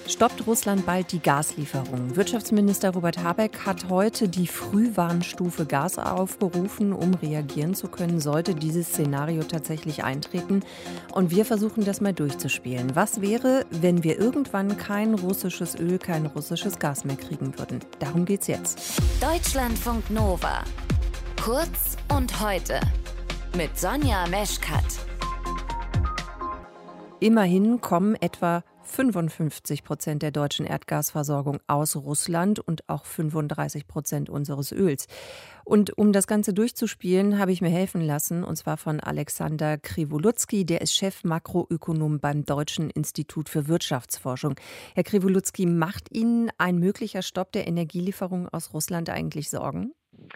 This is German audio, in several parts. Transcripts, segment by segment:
Stoppt Russland bald die Gaslieferungen? Wirtschaftsminister Robert Habeck hat heute die Frühwarnstufe Gas aufgerufen, um reagieren zu können, sollte dieses Szenario tatsächlich eintreten. Und wir versuchen das mal durchzuspielen. Was wäre, wenn wir irgendwann kein russisches Öl, kein russisches Gas mehr kriegen würden? Darum geht's jetzt. Deutschlandfunk Nova. Kurz und heute. Mit Sonja Meschkat. Immerhin kommen etwa 55% der deutschen Erdgasversorgung aus Russland und auch 35% unseres Öls. Und um das Ganze durchzuspielen, habe ich mir helfen lassen, und zwar von Alexander Kriwoludzki, der ist Chef Makroökonom beim Deutschen Institut für Wirtschaftsforschung. Herr Kriwoludzki, macht Ihnen ein möglicher Stopp der Energielieferung aus Russland eigentlich Sorgen?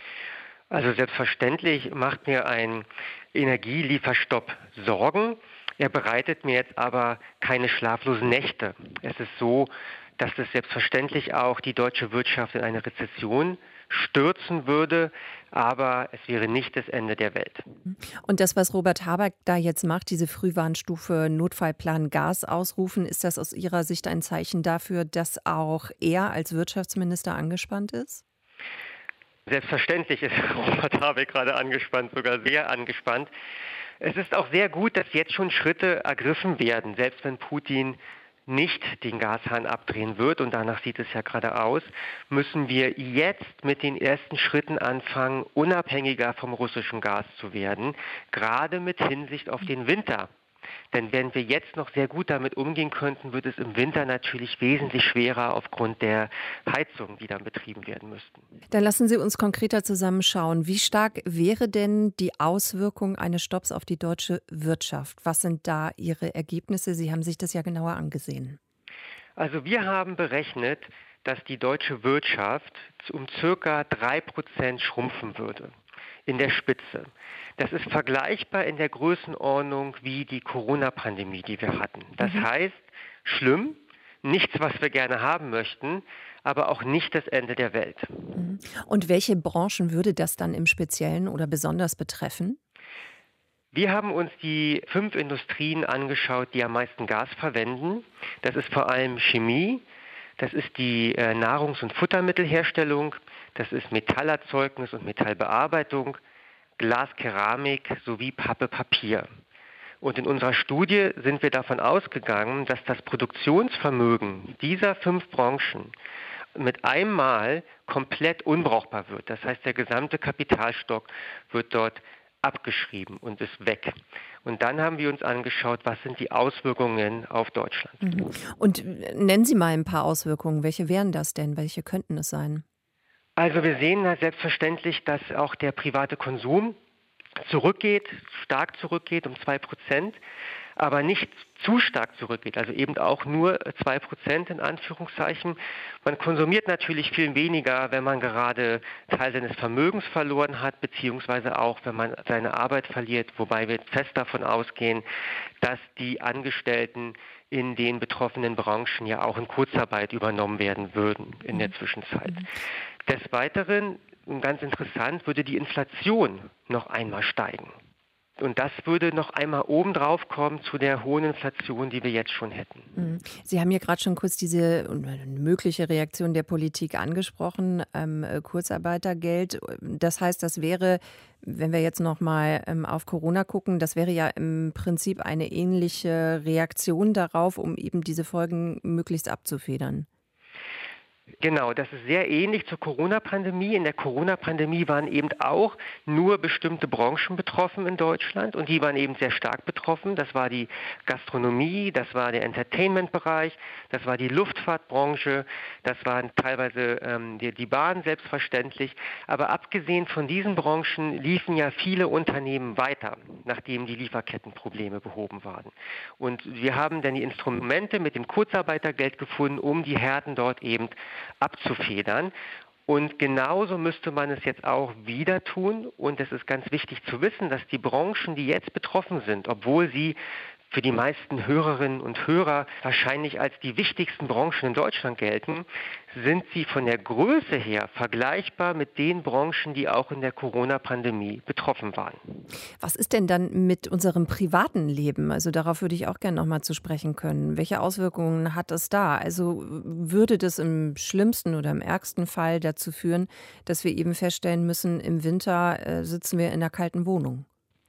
Also selbstverständlich macht mir ein Energielieferstopp Sorgen. Er bereitet mir jetzt aber keine schlaflosen Nächte. Es ist so, dass es selbstverständlich auch die deutsche Wirtschaft in eine Rezession stürzen würde, aber es wäre nicht das Ende der Welt. Und das, was Robert Habeck da jetzt macht, diese Frühwarnstufe Notfallplan Gas ausrufen, ist das aus Ihrer Sicht ein Zeichen dafür, dass auch er als Wirtschaftsminister angespannt ist? Selbstverständlich ist Robert Habeck gerade angespannt, sogar sehr angespannt. Es ist auch sehr gut, dass jetzt schon Schritte ergriffen werden, selbst wenn Putin nicht den Gashahn abdrehen wird, und danach sieht es ja gerade aus, müssen wir jetzt mit den ersten Schritten anfangen, unabhängiger vom russischen Gas zu werden, gerade mit Hinsicht auf den Winter. Denn wenn wir jetzt noch sehr gut damit umgehen könnten, wird es im Winter natürlich wesentlich schwerer aufgrund der Heizungen, die dann betrieben werden müssten. Dann lassen Sie uns konkreter zusammenschauen. Wie stark wäre denn die Auswirkung eines Stopps auf die deutsche Wirtschaft? Was sind da Ihre Ergebnisse? Sie haben sich das ja genauer angesehen. Also wir haben berechnet, dass die deutsche Wirtschaft um circa 3% schrumpfen würde. In der Spitze. Das ist vergleichbar in der Größenordnung wie die Corona-Pandemie, die wir hatten. Das heißt, schlimm, nichts, was wir gerne haben möchten, aber auch nicht das Ende der Welt. Und welche Branchen würde das dann im Speziellen oder besonders betreffen? Wir haben uns die 5 Industrien angeschaut, die am meisten Gas verwenden. Das ist vor allem Chemie, das ist die Nahrungs- und Futtermittelherstellung, das ist Metallerzeugnis und Metallbearbeitung, Glas, Keramik sowie Pappe, Papier. Und in unserer Studie sind wir davon ausgegangen, dass das Produktionsvermögen dieser 5 Branchen mit einmal komplett unbrauchbar wird. Das heißt, der gesamte Kapitalstock wird dort abgeschrieben und ist weg. Und dann haben wir uns angeschaut, was sind die Auswirkungen auf Deutschland. Und nennen Sie mal ein paar Auswirkungen. Welche wären das denn? Welche könnten es sein? Also wir sehen selbstverständlich, dass auch der private Konsum zurückgeht, stark zurückgeht um 2%, aber nicht zu stark zurückgeht, also eben auch nur 2% in Anführungszeichen. Man konsumiert natürlich viel weniger, wenn man gerade Teil seines Vermögens verloren hat, beziehungsweise auch, wenn man seine Arbeit verliert, wobei wir fest davon ausgehen, dass die Angestellten in den betroffenen Branchen ja auch in Kurzarbeit übernommen werden würden in der Zwischenzeit. Des Weiteren, und ganz interessant, würde die Inflation noch einmal steigen. Und das würde noch einmal obendrauf kommen zu der hohen Inflation, die wir jetzt schon hätten. Sie haben ja gerade schon kurz diese mögliche Reaktion der Politik angesprochen, Kurzarbeitergeld. Das heißt, das wäre, wenn wir jetzt noch mal auf Corona gucken, das wäre ja im Prinzip eine ähnliche Reaktion darauf, um eben diese Folgen möglichst abzufedern. Genau, das ist sehr ähnlich zur Corona-Pandemie. In der Corona-Pandemie waren eben auch nur bestimmte Branchen betroffen in Deutschland, und die waren eben sehr stark betroffen. Das war die Gastronomie, das war der Entertainment-Bereich, das war die Luftfahrtbranche, das waren teilweise die Bahn selbstverständlich. Aber abgesehen von diesen Branchen liefen ja viele Unternehmen weiter, nachdem die Lieferkettenprobleme behoben waren. Und wir haben dann die Instrumente mit dem Kurzarbeitergeld gefunden, um die Härten dort eben abzufedern. Und genauso müsste man es jetzt auch wieder tun. Und es ist ganz wichtig zu wissen, dass die Branchen, die jetzt betroffen sind, obwohl sie für die meisten Hörerinnen und Hörer wahrscheinlich als die wichtigsten Branchen in Deutschland gelten, sind sie von der Größe her vergleichbar mit den Branchen, die auch in der Corona-Pandemie betroffen waren. Was ist denn dann mit unserem privaten Leben? Also darauf würde ich auch gerne noch mal zu sprechen können. Welche Auswirkungen hat es da? Also würde das im schlimmsten oder im ärgsten Fall dazu führen, dass wir eben feststellen müssen, im Winter sitzen wir in einer kalten Wohnung?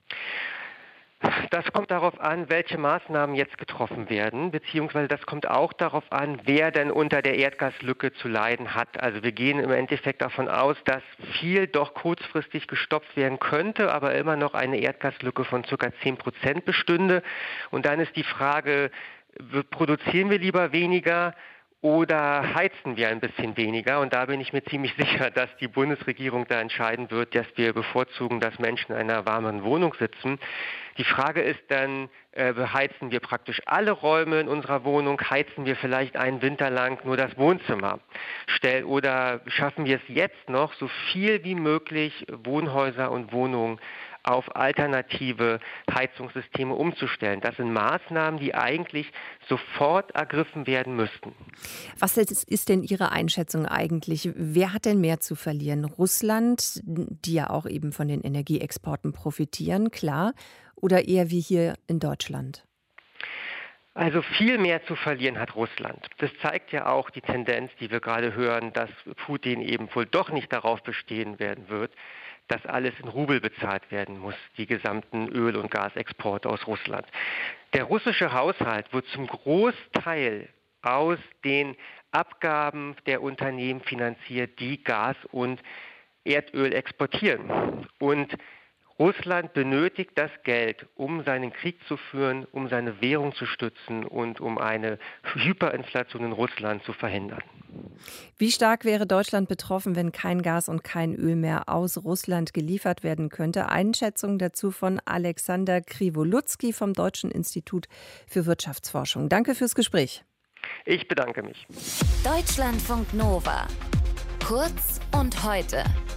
Das kommt darauf an, welche Maßnahmen jetzt getroffen werden, beziehungsweise das kommt auch darauf an, wer denn unter der Erdgaslücke zu leiden hat. Also wir gehen im Endeffekt davon aus, dass viel doch kurzfristig gestoppt werden könnte, aber immer noch eine Erdgaslücke von ca. 10% bestünde. Und dann ist die Frage, produzieren wir lieber weniger oder heizen wir ein bisschen weniger? Und da bin ich mir ziemlich sicher, dass die Bundesregierung da entscheiden wird, dass wir bevorzugen, dass Menschen in einer warmen Wohnung sitzen. Die Frage ist dann, beheizen wir praktisch alle Räume in unserer Wohnung? Heizen wir vielleicht einen Winter lang nur das Wohnzimmer? Oder schaffen wir es jetzt noch, so viel wie möglich Wohnhäuser und Wohnungen auf alternative Heizungssysteme umzustellen? Das sind Maßnahmen, die eigentlich sofort ergriffen werden müssten. Was ist denn Ihre Einschätzung eigentlich? Wer hat denn mehr zu verlieren? Russland, die ja auch eben von den Energieexporten profitieren, klar, oder eher wie hier in Deutschland? Also viel mehr zu verlieren hat Russland. Das zeigt ja auch die Tendenz, die wir gerade hören, dass Putin eben wohl doch nicht darauf bestehen werden wird, dass alles in Rubel bezahlt werden muss, die gesamten Öl- und Gasexporte aus Russland. Der russische Haushalt wird zum Großteil aus den Abgaben der Unternehmen finanziert, die Gas und Erdöl exportieren. Und Russland benötigt das Geld, um seinen Krieg zu führen, um seine Währung zu stützen und um eine Hyperinflation in Russland zu verhindern. Wie stark wäre Deutschland betroffen, wenn kein Gas und kein Öl mehr aus Russland geliefert werden könnte? Einschätzung dazu von Alexander Kriwoludzki vom Deutschen Institut für Wirtschaftsforschung. Danke fürs Gespräch. Ich bedanke mich. Deutschlandfunk Nova. Kurz und heute.